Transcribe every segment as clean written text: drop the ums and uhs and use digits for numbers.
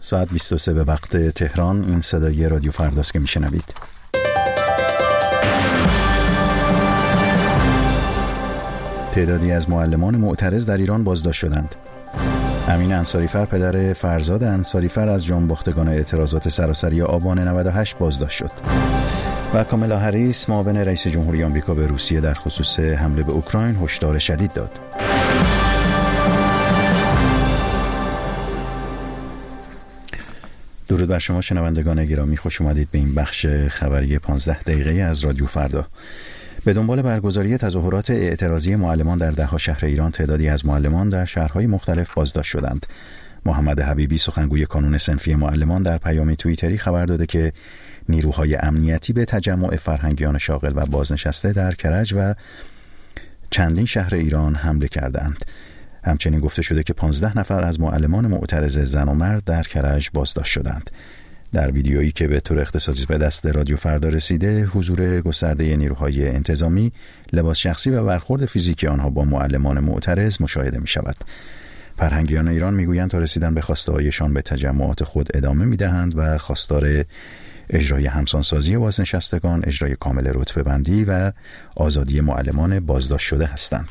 ساعت 23 به وقت تهران. این صدای رادیو فرداست که میشنوید. تعدادی از معلمان معترض در ایران بازداشت شدند. امین انصاریفر پدر فرزاد انصاریفر از جانباختگان اعتراضات سراسری آبان 98 بازداشت شد. و کامالا هریس معاون رئیس جمهوری آمریکا به روسیه در خصوص حمله به اوکراین هشدار شدید داد. درود بر شما شنوندگان گرامی، خوش اومدید به این بخش خبری 15 دقیقه از رادیو فردا. به دنبال برگزاری تظاهرات اعتراضی معلمان در ده‌ها شهر ایران، تعدادی از معلمان در شهرهای مختلف بازداشت شدند. محمد حبیبی سخنگوی کانون صنفی معلمان در پیامی توییتری خبر داده که نیروهای امنیتی به تجمع فرهنگیان شاغل و بازنشسته در کرج و چندین شهر ایران حمله کردند. همچنین گفته شده که 15 نفر از معلمان معترض زن و مرد در کرج بازداشت شدند. در ویدیویی که به طور اختصاصی به دست رادیو فردا رسیده، حضور گسترده نیروهای انتظامی، لباس شخصی و برخورد فیزیکی آنها با معلمان معترض مشاهده می شود. فرهنگیان ایران میگویند تا رسیدن به خواسته‌هایشان به تجمعات خود ادامه می‌دهند و خواستار اجرای همسانسازی بازنشستگان، اجرای کامل رتبه‌بندی و آزادی معلمان بازداشت شده هستند.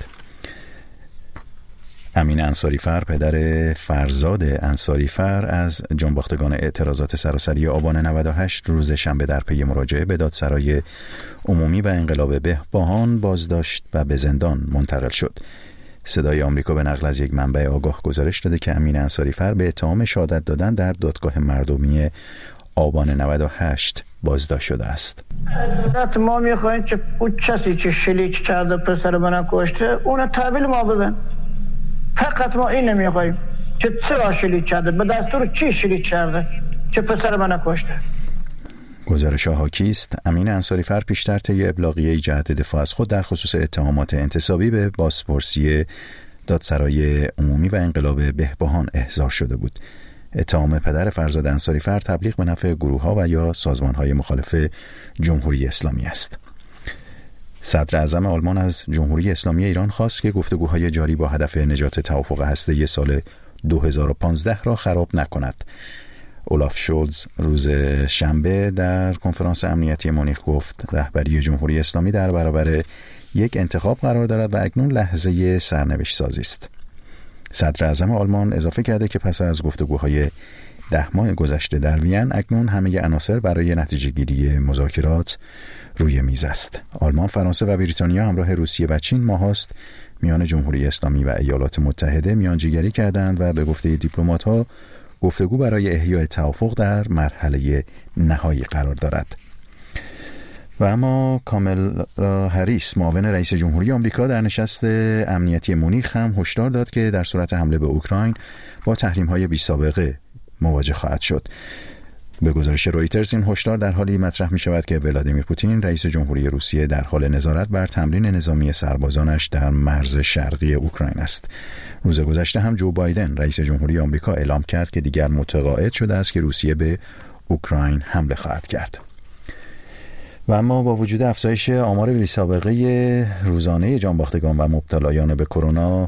امین انصاریفر پدر فرزاد انصاریفر از جانباختگان اعتراضات سراسری آبان 98 روز شنبه در پی مراجعه به دادسرای عمومی و انقلاب بهبهان بازداشت و به زندان منتقل شد. صدای آمریکا به نقل از یک منبع آگاه گزارش داده که امین انصاریفر به اتهام شهادت دادن در دادگاه مردمی آبان 98 بازداشت شده است. ما میخوایم که اون کسی که شلیک کرده پسر من کشته اون تحویل ما بدن. فقط ما این نمیخوایم که چرا شلیک کرده، به دستور کی شلیک کرده که پسر من کشته. گزارش حاکی است. امین انصاریفر پیشتر طی ابلاغیه جهت دفاع از خود در خصوص اتهامات انتصابی به بازپرسی دادسرای عمومی و انقلاب بهبهان احضار شده بود. اتهام پدر فرزاد انصاریفر تبلیغ به نفع گروه‌ها و یا سازمان‌های مخالف جمهوری اسلامی است. صدر اعظم آلمان از جمهوری اسلامی ایران خواست که گفتگوهای جاری با هدف نجات توافق هسته‌ای سال 2015 را خراب نکند. اولاف شولز روز شنبه در کنفرانس امنیتی مونیخ گفت رهبری جمهوری اسلامی در برابر یک انتخاب قرار دارد و اکنون لحظه سرنوشت سازی است. صدر اعظم آلمان اضافه کرده که پس از گفتگوهای 10 ماه گذشته در وین، اکنون همه عناصر برای نتیجه گیری مذاکرات روی میز است. آلمان، فرانسه و بریتانیا همراه روسیه و چین ماهاست میان جمهوری اسلامی و ایالات متحده میانجیگری کردند و به گفته دیپلمات‌ها گفتگو برای احیای توافق در مرحله نهایی قرار دارد. و اما کامالا هریس معاون رئیس جمهوری آمریکا در نشست امنیتی مونیخ هم هشدار داد که در صورت حمله به اوکراین با تحریم‌های بی‌سابقه مواجه خواهد شد. به گزارش رویترز این هشدار در حالی مطرح می شود که ولادیمیر پوتین رئیس جمهوری روسیه در حال نظارت بر تمرین نظامی سربازانش در مرز شرقی اوکراین است. روز گذشته هم جو بایدن رئیس جمهوری آمریکا اعلام کرد که دیگر متقاعد شده است که روسیه به اوکراین حمله خواهد کرد. و اما با وجود افزایش آمار بی‌سابقه روزانه جانباختگان و مبتلایان به کرونا،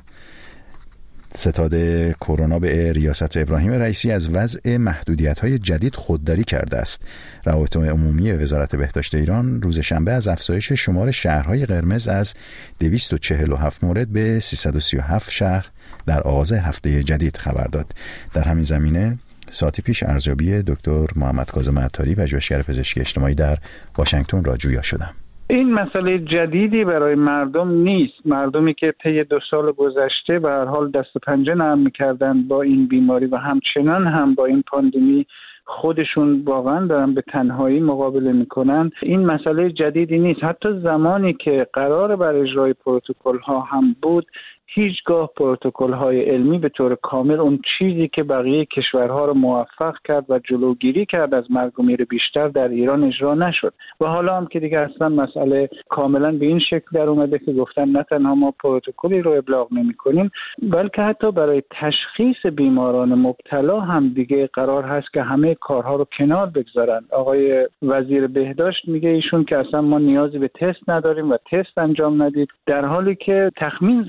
ستاد کرونا به ریاست ابراهیم رئیسی از وضع محدودیت‌های جدید خودداری کرده است. روابط عمومی وزارت بهداشت ایران روز شنبه از افزایش شمار شهرهای قرمز از 247 مورد به 337 شهر در آغاز هفته جدید خبر داد. در همین زمینه ساعتی پیش ارزیابی دکتر محمد کاظم عطاری، پژوهشگر پزشکی اجتماعی در واشنگتن را جویا شدم. این مسئله جدیدی برای مردم نیست. مردمی که طی 2 سال گذشته به هر حال دست و پنجه نرم می‌کردند با این بیماری و همچنان هم با این پاندمی خودشون واقعا دارن به تنهایی مقابله میکنن. این مسئله جدیدی نیست. حتی زمانی که قرار بر اجرای پروتکل‌ها هم بود، هیچگاه پروتکل‌های علمی به طور کامل اون چیزی که بقیه کشورها رو موفق کرد و جلوگیری کرد از مرگ و میر بیشتر در ایران اجرا نشد. و حالا هم که دیگه اصلا مسئله کاملا به این شکل در اومده که گفتن نه تنها ما پروتکلی رو ابلاغ نمی‌کنیم، بلکه حتی برای تشخیص بیماران مبتلا هم دیگه قرار هست که همه کارها رو کنار بگذارن. آقای وزیر بهداشت میگه ایشون که اصلا ما نیازی به تست نداریم و تست انجام ندید، در حالی که تخمین زده میشه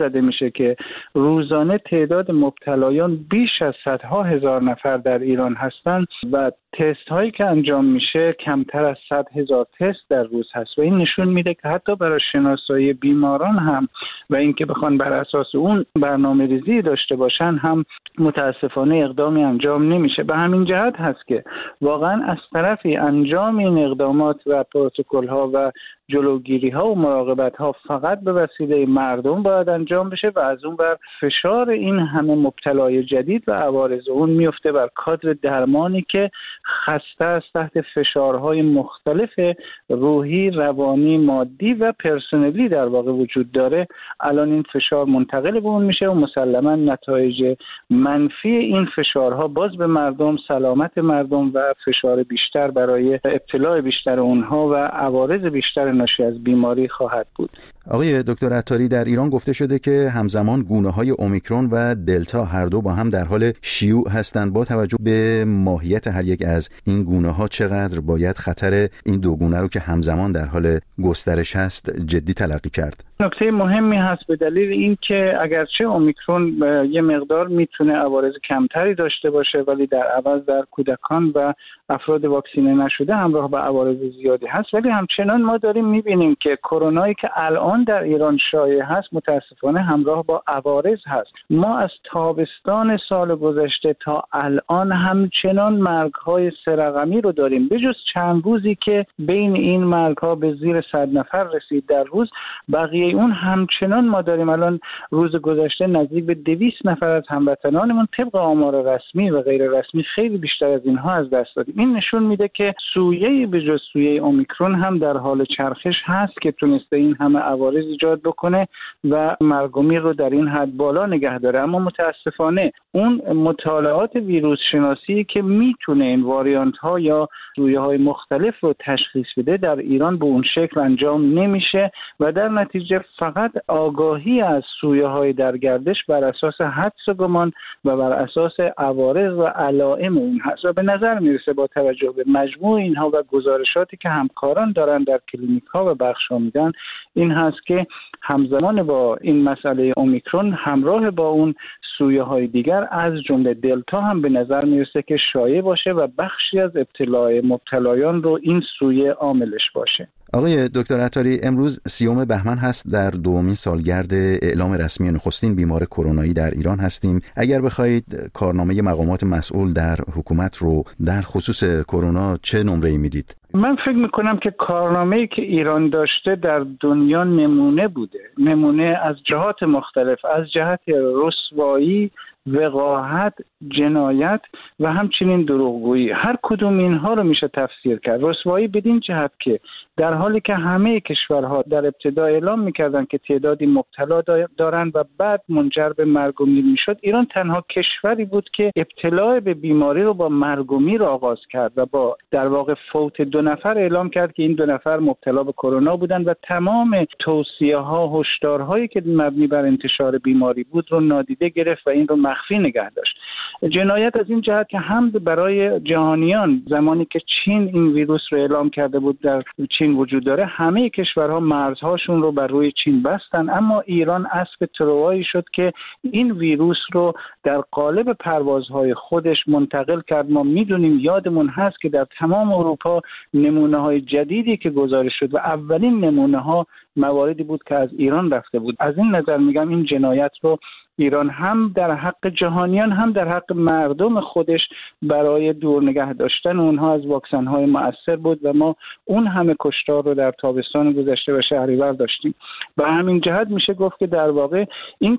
میشه که روزانه تعداد مبتلایان بیش از صدها هزار نفر در ایران هستند و تست هایی که انجام میشه کمتر از 100,000 تست در روز هست و این نشون میده که حتی برای شناسایی بیماران هم و اینکه بخوان بر اساس اون برنامه‌ریزی داشته باشن هم متاسفانه اقدامی انجام نمیشه. به همین جهت هست که واقعا از طرفی انجام این اقدامات و پروتکل ها و جلوگیری ها و مراقبت ها فقط به وسیله مردم باید انجام بشه و از اون بر فشار این همه مبتلای جدید و عوارض اون میفته بر کادر درمانی که خسته است، تحت فشارهای مختلف روحی، روانی، مادی و پرسنلی در واقع وجود داره. الان این فشار منتقل به اون میشه و مسلما نتایج منفی این فشارها باز به مردم، سلامت مردم و فشار بیشتر برای ابتلاع بیشتر اونها و عوارض بیشتر ناشی از بیماری خواهد بود. آقای دکتر عطاری، در ایران گفته شده که همزمان گونه‌های اومیکرون و دلتا هر دو با هم در حال شیوع هستند. با توجه به ماهیت هر یک از این گونه‌ها چقدر باید خطر این دو گونه رو که همزمان در حال گسترش هست جدی تلقی کرد؟ نکته مهمی هست به دلیل اینکه اگرچه اومیکرون یه مقدار میتونه عوارض کمتری داشته باشه ولی در عوض در کودکان و افراد واکسینه نشده همراه با عوارض زیادی هست، ولی همچنان ما داریم میبینیم که کرونایی که الان در ایران شایع هست متاسفانه همراه با عوارض هست. ما از تابستان سال گذشته تا الان همچنان مرگ‌های سه‌رقمی رو داریم، به جز چند روزی که بین این مرگ‌ها به زیر 100 نفر رسید در روز. بقیه اون همچنان ما داریم. الان روز گذشته نزدیک به 200 نفر از هموطنانمون طبق آمار رسمی و غیر رسمی خیلی بیشتر از اینها از دست دادیم. این نشون میده که سویه به جز سویه اومیکرون هم در حال چرخش هست که تونسته این همه عوارض ایجاد بکنه و مرگ و میر رو در این حد بالا نگه داره. اما متاسفانه اون مطالعات ویروس شناسی که میتونه این واریانت ها یا سویه های مختلف رو تشخیص بده در ایران به اون شکل انجام نمیشه و در نتیجه فقط آگاهی از سویه های در گردش بر اساس حدس و گمان و بر اساس عوارض و علائم اون هست و به نظر میرسه با توجه به مجموع اینها و گزارشاتی که همکاران دارن در کلینیک ها و بخش ها میدن این هست که همزمان با این مسئله اومیکرون همراه با اون سویه های دیگر از جمله دلتا هم به نظر میرسه که شایع باشه و بخشی از ابتلاع مبتلایان رو این سویه عاملش باشه. آقای دکتر عطاری، امروز 30 بهمن هست، در دومین سالگرد اعلام رسمی نخستین بیمار کرونایی در ایران هستیم. اگر بخواید کارنامه مقامات مسئول در حکومت رو در خصوص کرونا چه نمره‌ای میدید؟ من فکر میکنم که کارنامه‌ای که ایران داشته در دنیا نمونه بوده، نمونه از جهات مختلف، از جهت رسوایی، وقاحت، جنایت و همچنین دروغگویی. هر کدوم اینها رو میشه تفسیر کرد. رسوایی بدین جهت که در حالی که همه کشورها در ابتدا اعلام میکردن که تعدادی مبتلا دارن و بعد منجر به مرگ و میر میشد، ایران تنها کشوری بود که ابتلا به بیماری رو با مرگ و میر آغاز کرد و با در واقع فوت 2 نفر اعلام کرد که این 2 نفر مبتلا به کرونا بودن و تمام توصیه ها، هشدارهایی که مبنی بر انتشار بیماری بود رو نادیده گرفت و این رو مخفی نگه داشت. جنایت از این جهت که هم برای جهانیان زمانی که چین این ویروس رو اعلام کرده بود در چین وجود داره، همه کشورها مرزهاشون رو بر روی چین بستن، اما ایران اسب تروایی شد که این ویروس رو در قالب پروازهای خودش منتقل کرد. ما میدونیم، یادمون هست که در تمام اروپا نمونه‌های جدیدی که گزارش شد و اولین نمونه‌ها مواردی بود که از ایران رفته بود. از این نظر میگم این جنایت رو ایران هم در حق جهانیان هم در حق مردم خودش برای دور نگه داشتن اونها از واکسن‌های مؤثر بود و ما اون همه کشتار رو در تابستان گذشته و شهریور داشتیم. به همین جهت میشه گفت که در واقع این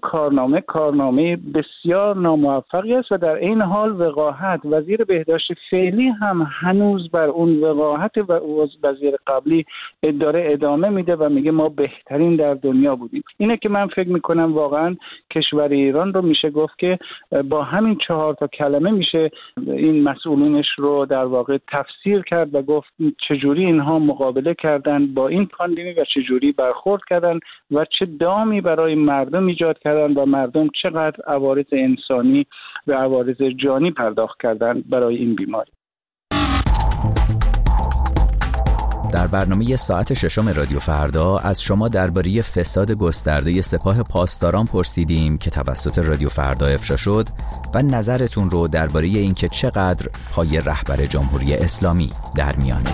کارنامه بسیار ناموفقی است و در این حال وقاحت وزیر بهداشت فعلی هم هنوز بر اون وقاحت و وزیر قبلی داره ادامه میده و میگه ما بهترین در دنیا بودیم. اینه که من فکر میکنم واقعا کشور ایران رو میشه گفت که با همین 4 کلمه میشه این مسئولینش رو در واقع تفسیر کرد و گفت چجوری اینها مقابله کردن با این پاندمی و چجوری برخورد کردن و چه دامی برای مردم ایجاد کردن و مردم چقدر عوارض انسانی و عوارض جانی پرداخت کردن برای این بیماری. در برنامه ساعت ششم رادیو فردا از شما درباره فساد گسترده سپاه پاسداران پرسیدیم که توسط رادیو فردا افشا شد و نظرتون رو درباره اینکه چقدر پای رهبر جمهوری اسلامی در میانه.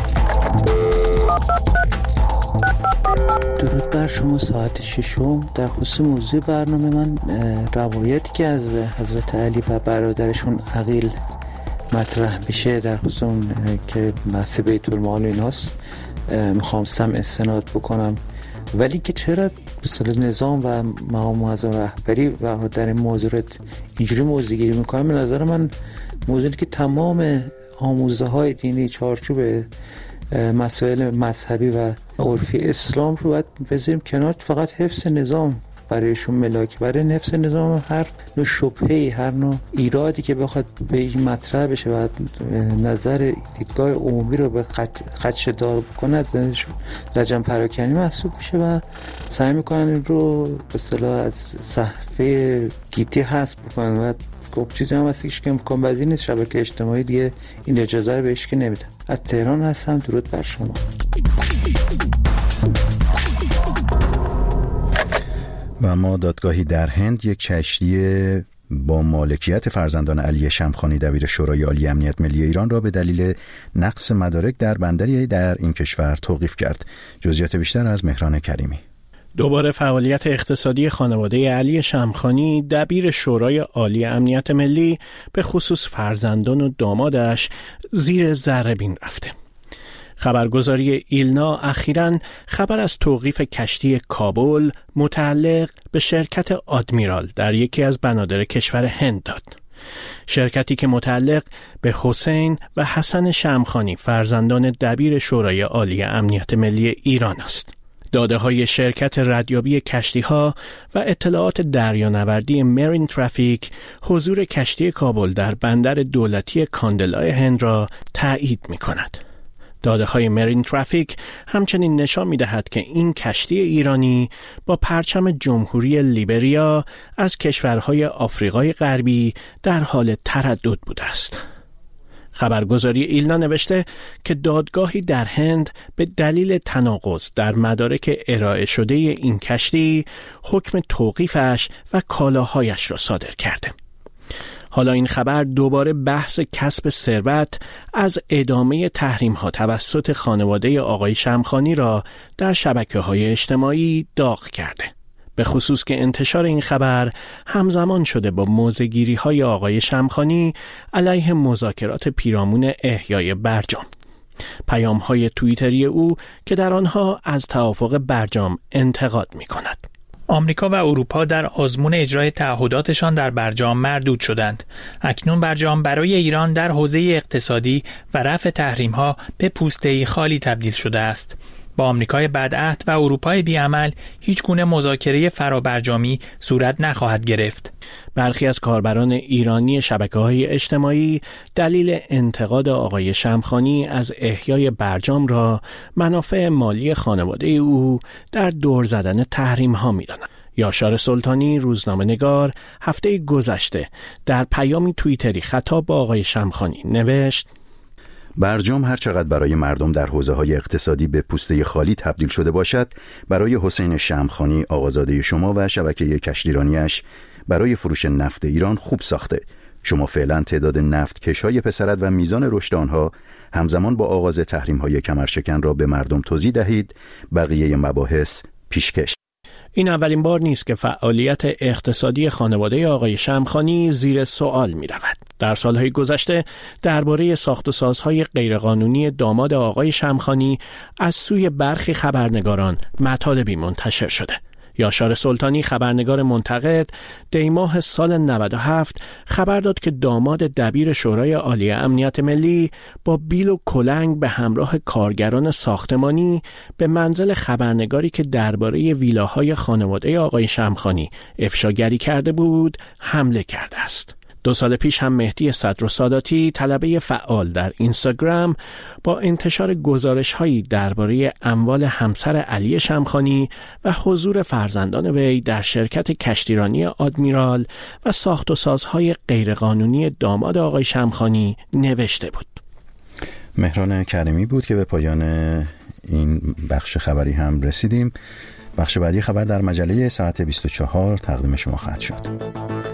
درود بر شما. ساعت ششم در خصوص موضوع برنامه من روایتی که از حضرت علی و برادرشون عقیل مطرح میشه در خصوص که بحث بیت المال ایناست میخواستم استناد بکنم، ولی که چرا مثل نظام و مقام معظم رهبری و در این موضوعات اینجوری موضوع گیری میکنم، به نظر من موضوعی که تمام آموزه های دینی چارچوب مسائل مذهبی و عرفی اسلام رو باید بذاریم کنار، فقط حفظ نظام برایشون ملاک. برای حفظ نظام هر نوع شبهه‌ای، هر نوع ایرادی که بخواد به این مطرح بشه و نظر دیدگاه عمومی رو به خدشه‌دار بکنه از لجن پراکنی محسوب میشه و سعی میکنن این رو به اصطلاح از صحفه گیتی حذف بکنن و چیزی هم هستش که امکان پذیر نیست شبکه اجتماعی دیگه این اجازه رو بهش که نمیدن. از تهران هستم. درود بر شما. و اما دادگاهی در هند یک کشتی با مالکیت فرزندان علی شمخانی دبیر شورای عالی امنیت ملی ایران را به دلیل نقص مدارک در بندری در این کشور توقیف کرد. جزئیات بیشتر از مهران کریمی. دوباره فعالیت اقتصادی خانواده علی شمخانی دبیر شورای عالی امنیت ملی به خصوص فرزندان و دامادش زیر ذره بین رفته. خبرگزاری ایلنا اخیراً خبر از توقیف کشتی کابل متعلق به شرکت آدمیرال در یکی از بنادر کشور هند داد. شرکتی که متعلق به حسین و حسن شمخانی فرزندان دبیر شورای عالی امنیت ملی ایران است. داده‌های شرکت ردیابی کشتی‌ها و اطلاعات دریانوردی مرین ترافیک حضور کشتی کابل در بندر دولتی کاندلای هند را تایید می‌کند. داده‌های مرین ترافیک همچنین نشان می‌دهد که این کشتی ایرانی با پرچم جمهوری لیبریا از کشورهای آفریقای غربی در حال تردد بوده است. خبرگزاری ایلنا نوشته که دادگاهی در هند به دلیل تناقض در مدارک ارائه شده این کشتی حکم توقیفش و کالاهایش را صادر کرده. حالا این خبر دوباره بحث کسب ثروت از ادامه تحریم‌ها توسط خانواده آقای شمخانی را در شبکه‌های اجتماعی داغ کرده. به خصوص که انتشار این خبر همزمان شده با موضع‌گیری‌های آقای شمخانی علیه مذاکرات پیرامون احیای برجام. پیام‌های توییتری او که در آنها از توافق برجام انتقاد می‌کند. آمریکا و اروپا در آزمون اجرای تعهداتشان در برجام مردود شدند. اکنون برجام برای ایران در حوزه اقتصادی و رفع تحریم‌ها به پوسته‌ای خالی تبدیل شده است. با آمریکای بدعهد و اروپای بی‌عمل هیچ گونه مذاکره فرابرجامی صورت نخواهد گرفت. برخی از کاربران ایرانی شبکه‌های اجتماعی دلیل انتقاد آقای شمخانی از احیای برجام را منافع مالی خانواده او در دور زدن تحریم‌ها می‌دانند. یاشار سلطانی روزنامه‌نگار هفته گذشته در پیامی توییتری خطاب به آقای شمخانی نوشت: برجام هر چقدر برای مردم در حوزه‌های اقتصادی به پوسته خالی تبدیل شده باشد، برای حسین شمخانی آقازاده شما و شبکه کشتیرانیش برای فروش نفت ایران خوب ساخته. شما فعلا تعداد نفت کش‌های پسرد و میزان رشد آنها همزمان با آغاز تحریم‌های کمرشکن را به مردم توضیح دهید. بقیه مباحث پیشکش. این اولین بار نیست که فعالیت اقتصادی خانواده آقای شمخانی زیر سوال می رود. در سالهای گذشته درباره ساخت و سازهای غیرقانونی داماد آقای شمخانی از سوی برخی خبرنگاران مطالبی منتشر شده. یاشار سلطانی خبرنگار منتقد دیماه سال 97 خبر داد که داماد دبیر شورای عالی امنیت ملی با بیل و کلنگ به همراه کارگران ساختمانی به منزل خبرنگاری که درباره ویلاهای خانواده آقای شمخانی افشاگری کرده بود حمله کرده است. 2 سال پیش هم مهدی صدرالساداتی طلبه فعال در اینستاگرام با انتشار گزارش‌هایی درباره اموال همسر علی شمخانی و حضور فرزندان وی در شرکت کشتیرانی آدمیرال و ساخت و سازهای غیرقانونی داماد آقای شمخانی نوشته بود. مهران کریمی بود که به پایان این بخش خبری هم رسیدیم. بخش بعدی خبر در مجله ساعت 24 تقدیم شما خواهد شد.